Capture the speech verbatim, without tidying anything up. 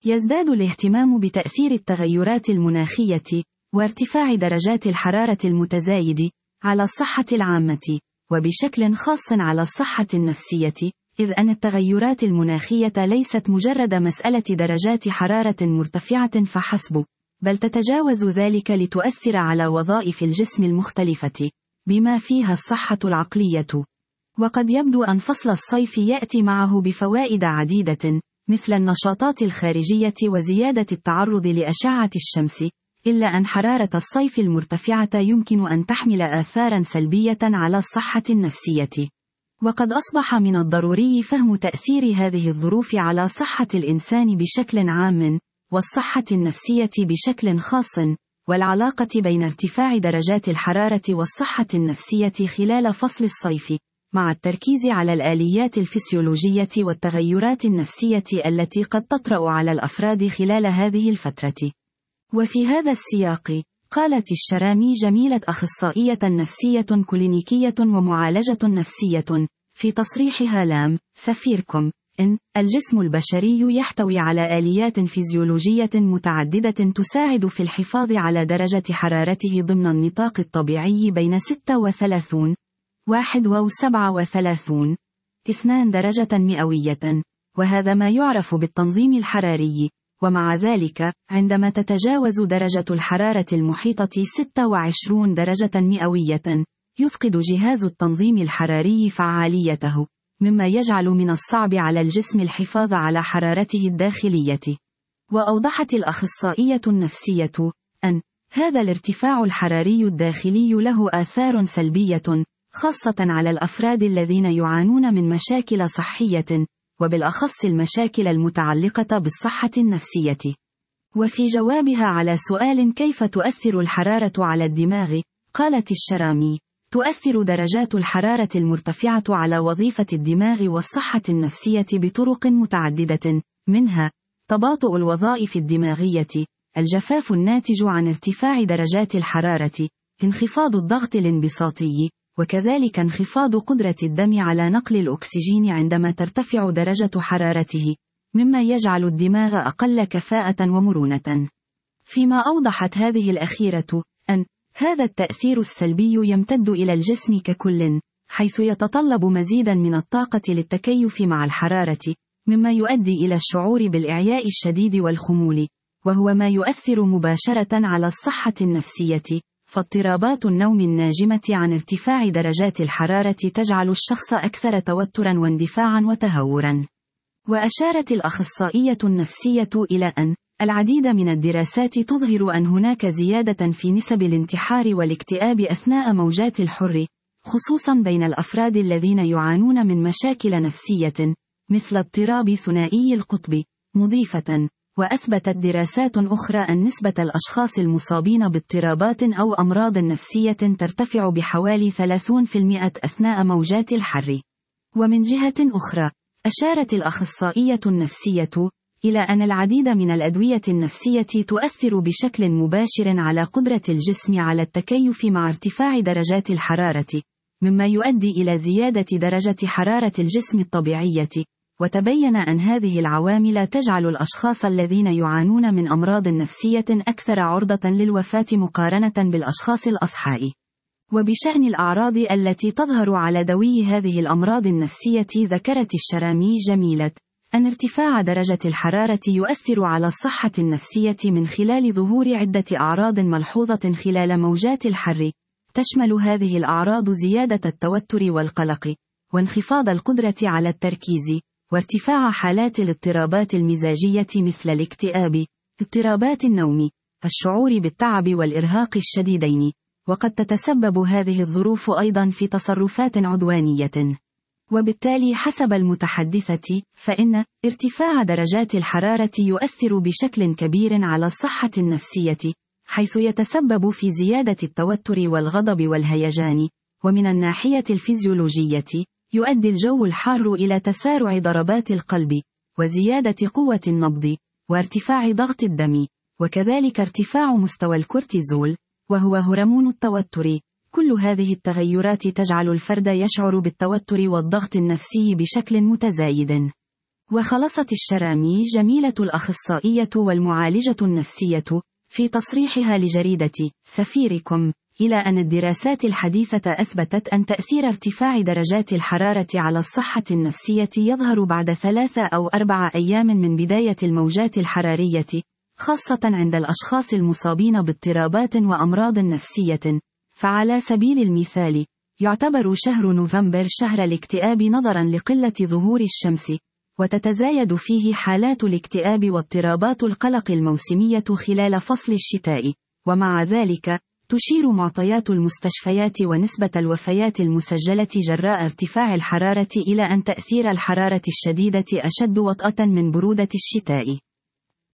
يزداد الاهتمام بتأثير التغيرات المناخية وارتفاع درجات الحرارة المتزايد على الصحة العامة، وبشكل خاص على الصحة النفسية، إذ أن التغيرات المناخية ليست مجرد مسألة درجات حرارة مرتفعة فحسب، بل تتجاوز ذلك لتؤثر على وظائف الجسم المختلفة، بما فيها الصحة العقلية. وقد يبدو أن فصل الصيف يأتي معه بفوائد عديدة، مثل النشاطات الخارجية وزيادة التعرض لأشعة الشمس، إلا أن حرارة الصيف المرتفعة يمكن أن تحمل آثاراً سلبية على الصحة النفسية. وقد أصبح من الضروري فهم تأثير هذه الظروف على صحة الإنسان بشكل عام، والصحة النفسية بشكل خاص، والعلاقة بين ارتفاع درجات الحرارة والصحة النفسية خلال فصل الصيف، مع التركيز على الآليات الفسيولوجية والتغيرات النفسية التي قد تطرأ على الأفراد خلال هذه الفترة. وفي هذا السياق، قالت الشرامي جميلة، أخصائية نفسية كلينيكية ومعالجة نفسية، في تصريحها لام سفيركم، إن الجسم البشري يحتوي على آليات فيزيولوجية متعددة تساعد في الحفاظ على درجة حرارته ضمن النطاق الطبيعي بين ستة وثلاثين واحد وسبعة وثلاثين اثنين درجة مئوية، وهذا ما يعرف بالتنظيم الحراري. ومع ذلك، عندما تتجاوز درجة الحرارة المحيطة ستة وعشرين درجة مئوية، يفقد جهاز التنظيم الحراري فعاليته، مما يجعل من الصعب على الجسم الحفاظ على حرارته الداخلية. وأوضحت الأخصائية النفسية أن هذا الارتفاع الحراري الداخلي له آثار سلبية، خاصة على الأفراد الذين يعانون من مشاكل صحية، وبالأخص المشاكل المتعلقة بالصحة النفسية. وفي جوابها على سؤال كيف تؤثر الحرارة على الدماغ، قالت الشرامي: تؤثر درجات الحرارة المرتفعة على وظيفة الدماغ والصحة النفسية بطرق متعددة، منها تباطؤ الوظائف الدماغية، الجفاف الناتج عن ارتفاع درجات الحرارة، انخفاض الضغط الانبساطي، وكذلك انخفاض قدرة الدم على نقل الأكسجين عندما ترتفع درجة حرارته، مما يجعل الدماغ أقل كفاءة ومرونة. فيما أوضحت هذه الأخيرة أن هذا التأثير السلبي يمتد إلى الجسم ككل، حيث يتطلب مزيدا من الطاقة للتكيف مع الحرارة، مما يؤدي إلى الشعور بالإعياء الشديد والخمول، وهو ما يؤثر مباشرة على الصحة النفسية. فاضطرابات النوم الناجمة عن ارتفاع درجات الحرارة تجعل الشخص أكثر توترا واندفاعا وتهورا. وأشارت الأخصائية النفسية إلى أن العديد من الدراسات تظهر أن هناك زيادة في نسب الانتحار والاكتئاب أثناء موجات الحر، خصوصا بين الأفراد الذين يعانون من مشاكل نفسية مثل اضطراب ثنائي القطب، مضيفة: وأثبتت دراسات أخرى أن نسبة الأشخاص المصابين باضطرابات أو أمراض نفسية ترتفع بحوالي ثلاثين بالمئة أثناء موجات الحر. ومن جهة أخرى، أشارت الأخصائية النفسية إلى أن العديد من الأدوية النفسية تؤثر بشكل مباشر على قدرة الجسم على التكيف مع ارتفاع درجات الحرارة، مما يؤدي إلى زيادة درجة حرارة الجسم الطبيعية. وتبين أن هذه العوامل تجعل الأشخاص الذين يعانون من أمراض نفسية أكثر عرضة للوفاة مقارنة بالأشخاص الأصحاء. وبشأن الأعراض التي تظهر على ذوي هذه الأمراض النفسية، ذكرت الشرامي جميلة أن ارتفاع درجة الحرارة يؤثر على الصحة النفسية من خلال ظهور عدة أعراض ملحوظة خلال موجات الحر، تشمل هذه الأعراض زيادة التوتر والقلق، وانخفاض القدرة على التركيز، وارتفاع حالات الاضطرابات المزاجية مثل الاكتئاب، اضطرابات النوم، الشعور بالتعب والإرهاق الشديدين. وقد تتسبب هذه الظروف أيضا في تصرفات عدوانية. وبالتالي حسب المتحدثة، فإن ارتفاع درجات الحرارة يؤثر بشكل كبير على الصحة النفسية، حيث يتسبب في زيادة التوتر والغضب والهيجان. ومن الناحية الفيزيولوجية، يؤدي الجو الحار إلى تسارع ضربات القلب، وزيادة قوة النبض، وارتفاع ضغط الدم، وكذلك ارتفاع مستوى الكورتيزول، وهو هرمون التوتر. كل هذه التغيرات تجعل الفرد يشعر بالتوتر والضغط النفسي بشكل متزايد. وخلصت الشرامي جميلة الأخصائية والمعالجة النفسية في تصريحها لجريدة سفيركم إلى أن الدراسات الحديثة أثبتت أن تأثير ارتفاع درجات الحرارة على الصحة النفسية يظهر بعد ثلاثة أو أربعة أيام من بداية الموجات الحرارية، خاصة عند الأشخاص المصابين باضطرابات وأمراض نفسية. فعلى سبيل المثال، يعتبر شهر نوفمبر شهر الاكتئاب نظرا لقلة ظهور الشمس، وتتزايد فيه حالات الاكتئاب واضطرابات القلق الموسمية خلال فصل الشتاء. ومع ذلك، تشير معطيات المستشفيات ونسبة الوفيات المسجلة جراء ارتفاع الحرارة إلى أن تأثير الحرارة الشديدة أشد وطأة من برودة الشتاء.